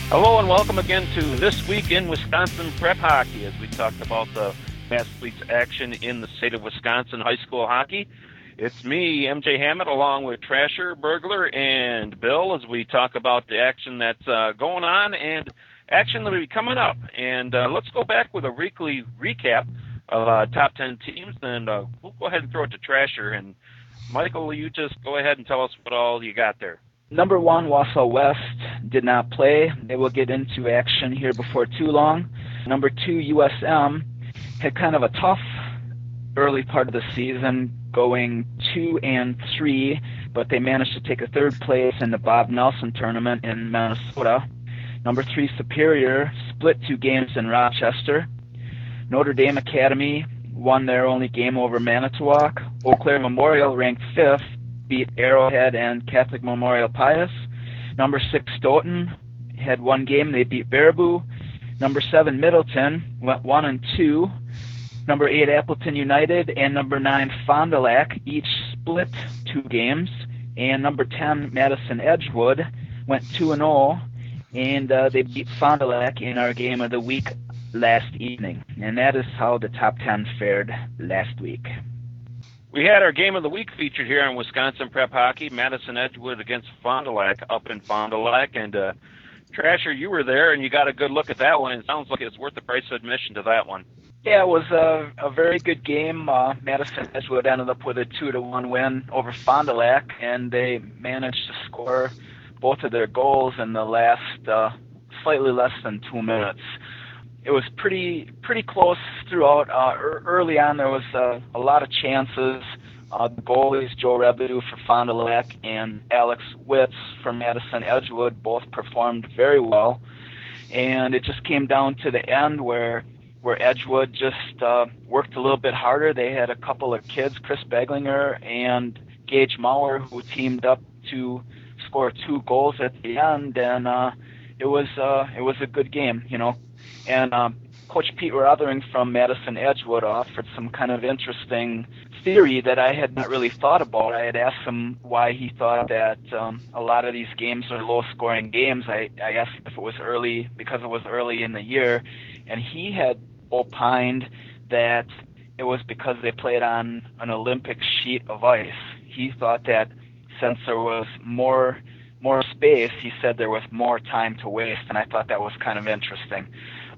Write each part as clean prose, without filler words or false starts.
Hello and welcome again to This Week in Wisconsin Prep Hockey as we talked about the past week's action in the state of Wisconsin high school hockey. It's me, MJ Hammett, along with Trasher, Burglar, and Bill as we talk about the action that's going on and action that will be coming up. And let's go back with a weekly recap of top 10 teams, and we'll go ahead and throw it to Trasher. And Michael, will you just go ahead and tell us what all you got there? Number 1, Wausau West did not play. They will get into action here before too long. Number 2, USM had kind of a tough early part of the season, going 2-3, but they managed to take a third place in the Bob Nelson tournament in Minnesota. Number 3, Superior split 2 games in Rochester. Notre Dame Academy won their only game over Manitowoc. Eau Claire Memorial, ranked 5th, beat Arrowhead and Catholic Memorial Pius. Number 6, Stoughton had one game. They beat Baraboo. Number 7, Middleton went 1-2. Number 8, Appleton United, and number 9, Fond du Lac each split 2 games. And number 10, Madison Edgewood went 2-0, and they beat Fond du Lac in our game of the week last evening. And that is how the top 10 fared last week. We had our game of the week featured here on Wisconsin Prep Hockey, Madison Edgewood against Fond du Lac up in Fond du Lac. And Trasher, you were there, and you got a good look at that one. It sounds like it's worth the price of admission to that one. Yeah, it was a very good game. Madison Edgewood ended up with a 2-1 win over Fond du Lac, and they managed to score both of their goals in the last slightly less than 2 minutes. It was pretty close throughout. Early on, there was a lot of chances. The goalies, Joe Rebidoux for Fond du Lac and Alex Witz for Madison Edgewood, both performed very well. And it just came down to the end where Edgewood just worked a little bit harder. They had a couple of kids, Chris Beglinger and Gage Maurer, who teamed up to score 2 goals at the end, and it was a good game, you know. And Coach Pete Rothering from Madison Edgewood offered some kind of interesting theory that I had not really thought about. I had asked him why he thought that a lot of these games are low-scoring games. I asked him if it was early, because it was early in the year, and he had opined that it was because they played on an Olympic sheet of ice. He thought that since there was more space, he said there was more time to waste, and I thought that was kind of interesting.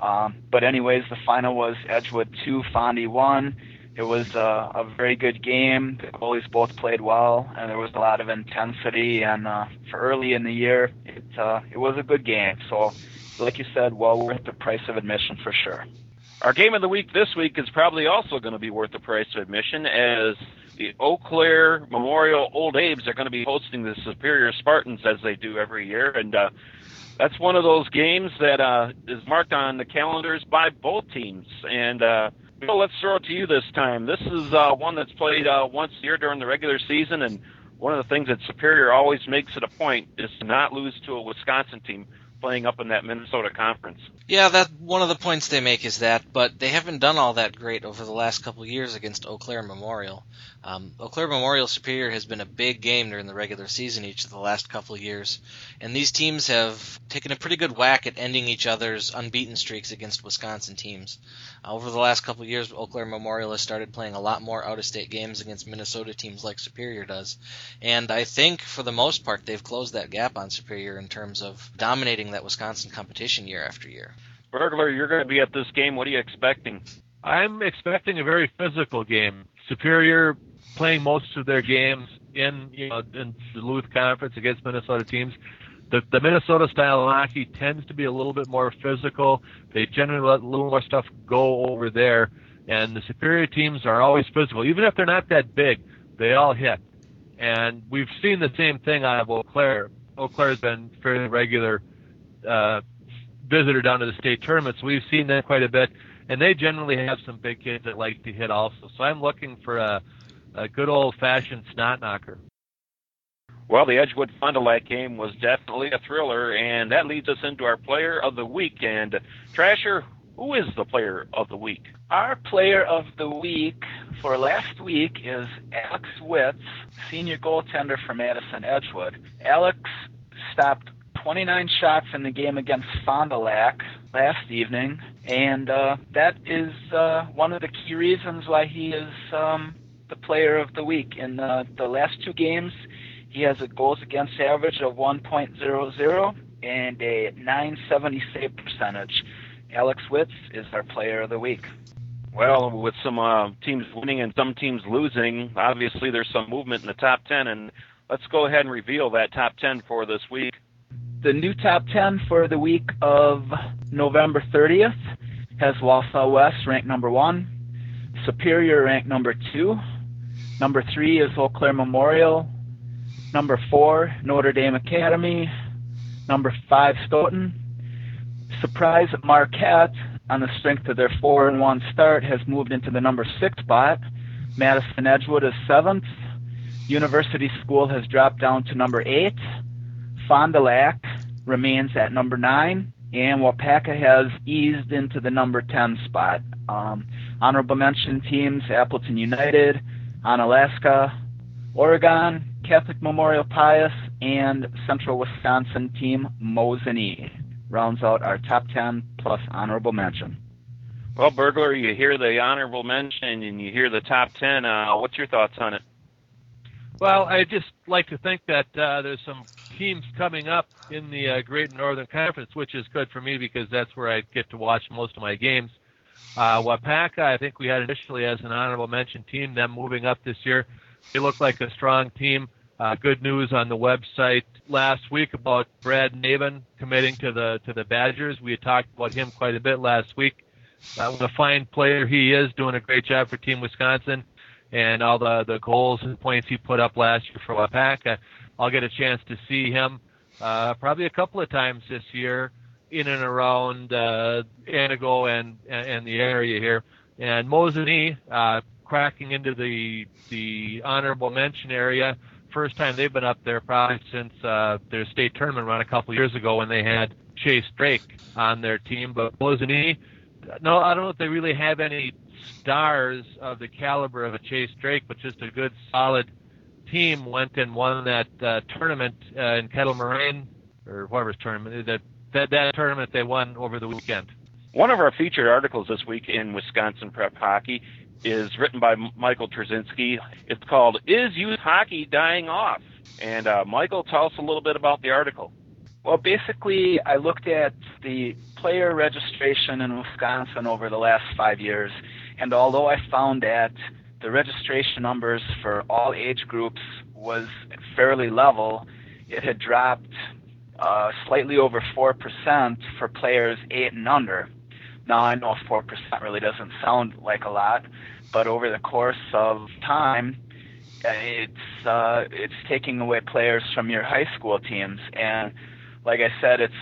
But anyways, the final was Edgewood 2, Fondy 1. It was a very good game. The goalies both played well, and there was a lot of intensity. And for early in the year, it was a good game. So, like you said, well worth the price of admission for sure. Our game of the week this week is probably also going to be worth the price of admission, as the Eau Claire Memorial Old Abe's are going to be hosting the Superior Spartans as they do every year. And that's one of those games that is marked on the calendars by both teams. And Bill, let's throw it to you this time. This is one that's played once a year during the regular season, and one of the things that Superior always makes it a point is to not lose to a Wisconsin team playing up in that Minnesota Conference. Yeah, that one of the points they make is that, but they haven't done all that great over the last couple of years against Eau Claire Memorial. Eau Claire Memorial Superior has been a big game during the regular season each of the last couple of years, and these teams have taken a pretty good whack at ending each other's unbeaten streaks against Wisconsin teams. Over the last couple of years, Eau Claire Memorial has started playing a lot more out-of-state games against Minnesota teams like Superior does, and I think for the most part they've closed that gap on Superior in terms of dominating that Wisconsin competition year after year. Burglar, you're going to be at this game. What are you expecting? I'm expecting a very physical game. Superior playing most of their games in the Duluth Conference against Minnesota teams. The Minnesota style of hockey tends to be a little bit more physical. They generally let a little more stuff go over there, and the Superior teams are always physical. Even if they're not that big, they all hit. And we've seen the same thing out of Eau Claire. Eau Claire's been fairly regular visitor down to the state tournament, so we've seen that quite a bit, and they generally have some big kids that like to hit also. So I'm looking for a good old-fashioned snot knocker. Well, the Edgewood Fond du Lac game was definitely a thriller, and that leads us into our player of the week. And Trasher, who is the player of the week? Our player of the week for last week is Alex Witz, senior goaltender for Madison Edgewood. Alex stopped 29 shots in the game against Fond du Lac last evening, and that is one of the key reasons why he is the player of the week. In the last 2 games, he has a goals against average of 1.00 and a .970 save percentage. Alex Witz is our player of the week. Well, with some teams winning and some teams losing, obviously there's some movement in the top 10, and let's go ahead and reveal that top 10 for this week. The new top 10 for the week of November 30th has Wausau West ranked number 1, Superior ranked number 2, number 3 is Eau Claire Memorial, number 4 Notre Dame Academy, number 5 Stoughton. Surprise at Marquette, on the strength of their 4-1 start, has moved into the number 6 spot. Madison Edgewood is 7th. University School has dropped down to number 8. Fond du Lac remains at number 9. And Wapaka has eased into the number 10 spot. Honorable mention teams, Appleton United, Onalaska, Oregon, Catholic Memorial Pius, and Central Wisconsin team Mosinee rounds out our top 10 plus honorable mention. Well, Burglar, you hear the honorable mention and you hear the top 10. What's your thoughts on it? Well, I just like to think that there's some teams coming up in the Great Northern Conference, which is good for me because that's where I get to watch most of my games. Wapaka, I think we had initially as an honorable mention team, them moving up this year. They look like a strong team. Good news on the website last week about Brad Navin committing to the Badgers. We had talked about him quite a bit last week. What a fine player he is, doing a great job for Team Wisconsin, and all the goals and points he put up last year for Wapaka. I'll get a chance to see him probably a couple of times this year in and around Anago and the area here. And Mosinee cracking into the honorable mention area. First time they've been up there probably since their state tournament run a couple of years ago when they had Chase Drake on their team. But Mosinee, no, I don't know if they really have any stars of the caliber of a Chase Drake, but just a good, solid team went and won that tournament in Kettle Moraine, or whatever's tournament, that tournament they won over the weekend. One of our featured articles this week in Wisconsin Prep Hockey is written by Michael Trzynski. It's called, Is Youth Hockey Dying Off? And Michael, tell us a little bit about the article. Well, basically, I looked at the player registration in Wisconsin over the last 5 years, and although I found that the registration numbers for all age groups was fairly level, it had dropped slightly over 4% for players 8 and under. Now, I know 4% really doesn't sound like a lot, but over the course of time, it's taking away players from your high school teams. And like I said, it's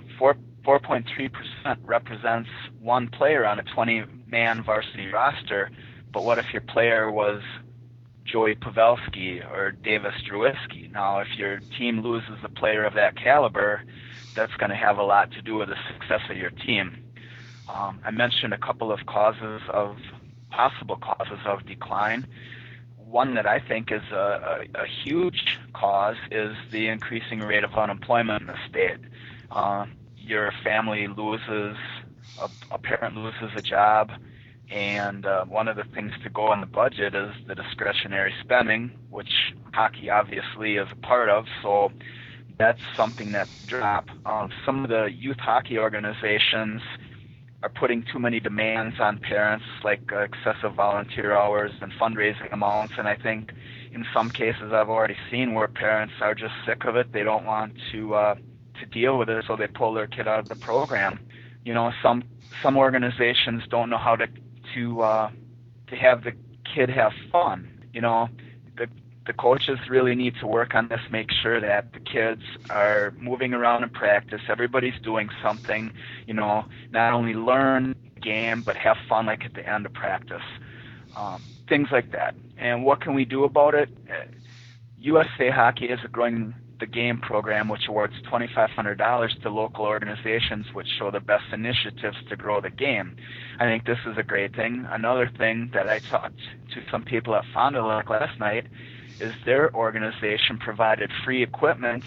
4.3% represents one player on a 20-man varsity roster. But what if your player was Joey Pavelski or Davis Struiski? Now, if your team loses a player of that caliber, that's going to have a lot to do with the success of your team. I mentioned a couple of possible causes of decline. One that I think is a huge cause is the increasing rate of unemployment in the state. Your family loses, a parent loses a job, and one of the things to go in the budget is the discretionary spending, which hockey obviously is a part of, so that's something that drop. Some of the youth hockey organizations are putting too many demands on parents, like excessive volunteer hours and fundraising amounts, and I think in some cases I've already seen where parents are just sick of it. They don't want to deal with it, so they pull their kid out of the program. You know, some organizations don't know how to have the kid have fun. You know, the coaches really need to work on this, make sure that the kids are moving around in practice, everybody's doing something, you know, not only learn the game, but have fun like at the end of practice. Things like that. And what can we do about it? USA Hockey is a Growing the Game program, which awards $2,500 to local organizations which show the best initiatives to grow the game. I think this is a great thing. Another thing that I talked to some people at Fond du Lac last night is their organization provided free equipment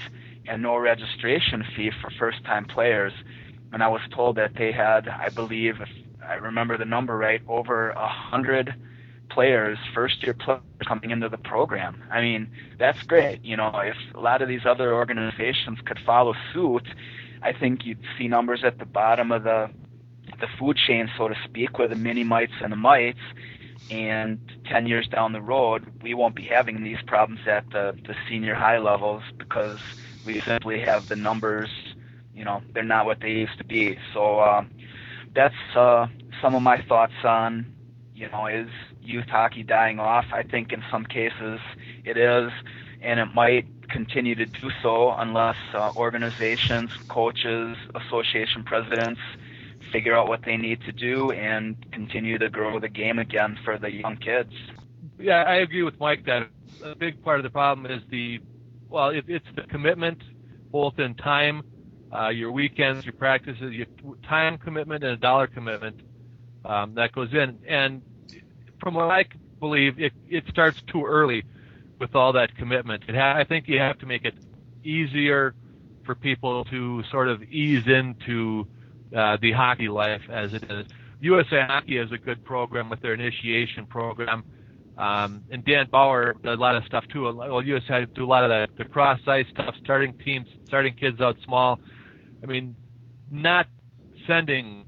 and no registration fee for first-time players. And I was told that they had, I believe, if I remember the number right, over 100 players, first-year players coming into the program. I mean, that's great. You know, if a lot of these other organizations could follow suit, I think you'd see numbers at the bottom of the food chain, so to speak, with the mini mites and the mites. And 10 years down the road, we won't be having these problems at the senior high levels because we simply have the numbers, you know, they're not what they used to be. So that's some of my thoughts on, you know, is youth hockey dying off? I think in some cases it is, and it might continue to do so unless organizations, coaches, association presidents figure out what they need to do and continue to grow the game again for the young kids. Yeah, I agree with Mike that a big part of the problem is it's the commitment, both in time, your weekends, your practices, your time commitment, and a dollar commitment that goes in. And from what I believe, it starts too early with all that commitment. I think you have to make it easier for people to sort of ease into the hockey life as it is. USA Hockey has a good program with their initiation program, and Dan Bauer does a lot of stuff too. Well, USA do a lot of the cross-ice stuff, starting teams, starting kids out small. I mean, not having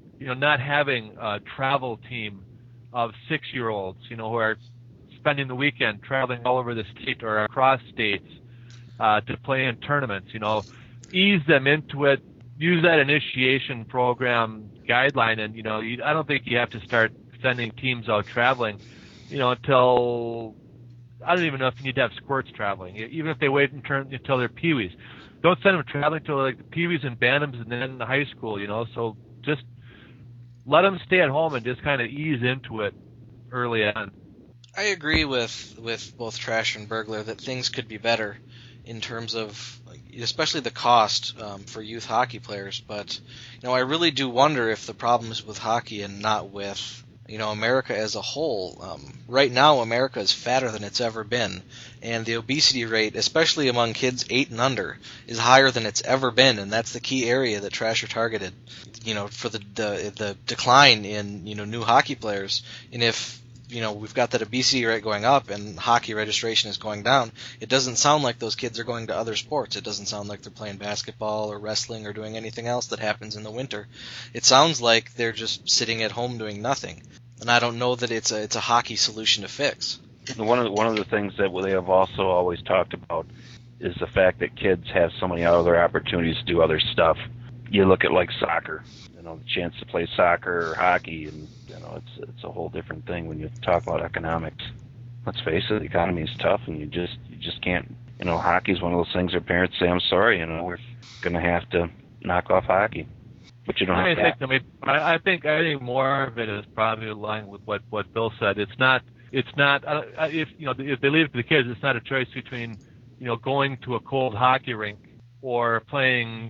a travel team of 6-year-olds, you know, who are spending the weekend traveling all over the state or across states to play in tournaments. You know, ease them into it. Use that initiation program guideline, and, you know, I don't think you have to start sending teams out traveling, you know, until, I don't even know if you need to have squirts traveling, even if they wait until they're peewees. Don't send them traveling until like the peewees and bantams and then in the high school, you know, so just let them stay at home and just kind of ease into it early on. I agree with both Trash and Burglar that things could be better in terms of especially the cost for youth hockey players. But, you know, I really do wonder if the problem is with hockey and not with, you know, America as a whole. Right now, America is fatter than it's ever been, and the obesity rate, especially among kids 8 and under, is higher than it's ever been, and that's the key area that Trasher targeted, you know, for the decline in, you know, new hockey players. And if, you know, we've got that obesity rate going up and hockey registration is going down, it doesn't sound like those kids are going to other sports. It doesn't sound like they're playing basketball or wrestling or doing anything else that happens in the winter. It sounds like they're just sitting at home doing nothing. And I don't know that it's a hockey solution to fix. One of the things that they have also always talked about is the fact that kids have so many other opportunities to do other stuff. You look at like soccer, you know, the chance to play soccer or hockey, and, you know, it's a whole different thing when you talk about economics. Let's face it, the economy is tough, and you just can't. You know, hockey is one of those things where parents say, "I'm sorry, you know, we're going to have to knock off hockey." But you don't have to. I think more of it is probably aligned with what Bill said. It's not. If, you know, if they leave it to the kids, it's not a choice between, you know, going to a cold hockey rink or playing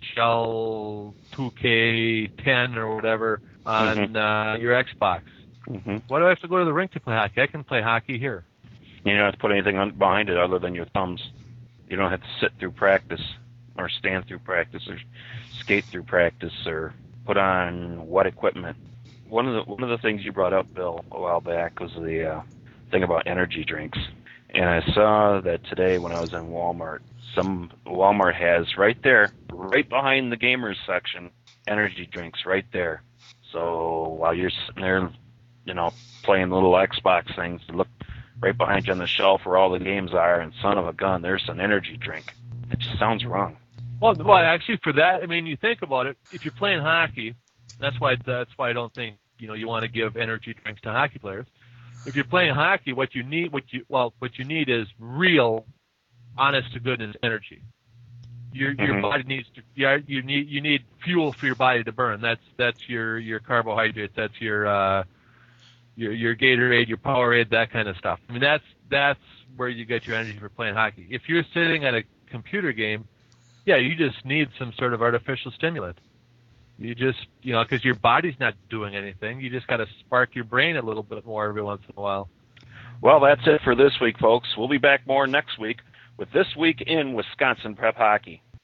NHL 2K10 or whatever on your Xbox. Mm-hmm. Why do I have to go to the rink to play hockey? I can play hockey here. You don't have to put anything behind it other than your thumbs. You don't have to sit through practice or stand through practice or skate through practice or put on wet equipment. One of the things you brought up, Bill, a while back was the thing about energy drinks. And I saw that today when I was in Walmart. Walmart has right there, right behind the gamers section, energy drinks right there. So while you're sitting there, you know, playing little Xbox things, look right behind you on the shelf where all the games are, and son of a gun, there's an energy drink. It just sounds wrong. Well, actually, for that, I mean, you think about it. If you're playing hockey, that's why I don't think, you know, you want to give energy drinks to hockey players. If you're playing hockey, what you need is real, honest to goodness energy. Your body needs to. You need fuel for your body to burn. That's your carbohydrates. That's your Gatorade, your Powerade, that kind of stuff. I mean, that's where you get your energy for playing hockey. If you're sitting at a computer game, yeah, you just need some sort of artificial stimulant. You just, you know, because your body's not doing anything. You just got to spark your brain a little bit more every once in a while. Well, that's it for this week, folks. We'll be back more next week with This Week in Wisconsin Prep Hockey.